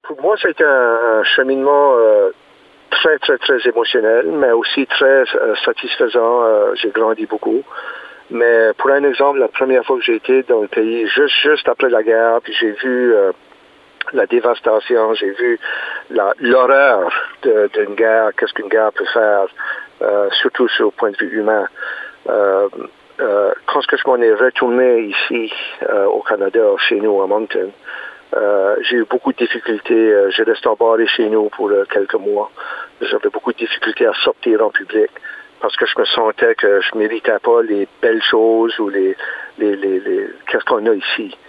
Pour moi, c'était un cheminement très, très, très émotionnel, mais aussi très satisfaisant. J'ai grandi beaucoup. Mais pour un exemple, la première fois que j'ai été dans le pays, juste après la guerre, puis j'ai vu la dévastation, j'ai vu l'horreur d'une guerre, qu'est-ce qu'une guerre peut faire, surtout sur le point de vue humain. Quand je m'en ai retourné ici au Canada, chez nous à Moncton, j'ai eu beaucoup de difficultés. J'ai resté embarré chez nous pour quelques mois. J'avais beaucoup de difficultés à sortir en public parce que je me sentais que je méritais pas les belles choses ou les qu'est-ce qu'on a ici.